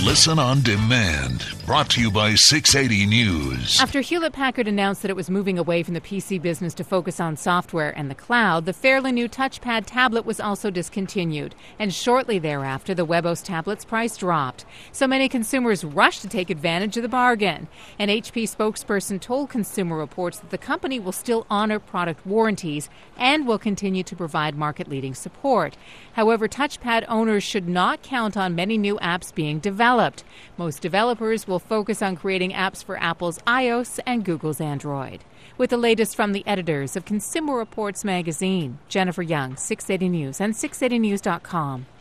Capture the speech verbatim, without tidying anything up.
Listen on demand. Brought to you by six eighty News. After Hewlett-Packard announced that it was moving away from the P C business to focus on software and the cloud, the fairly new TouchPad tablet was also discontinued. And shortly thereafter, the Webos tablet's price dropped. So many consumers rushed to take advantage of the bargain. An H P spokesperson told Consumer Reports that the company will still honor product warranties and will continue to provide market-leading support. However, TouchPad owners should not count on many new apps being developed. Most developers will focus on creating apps for Apple's iOS and Google's Android. With the latest from the editors of Consumer Reports magazine, Jennifer Young, six eighty News and six eighty news dot com.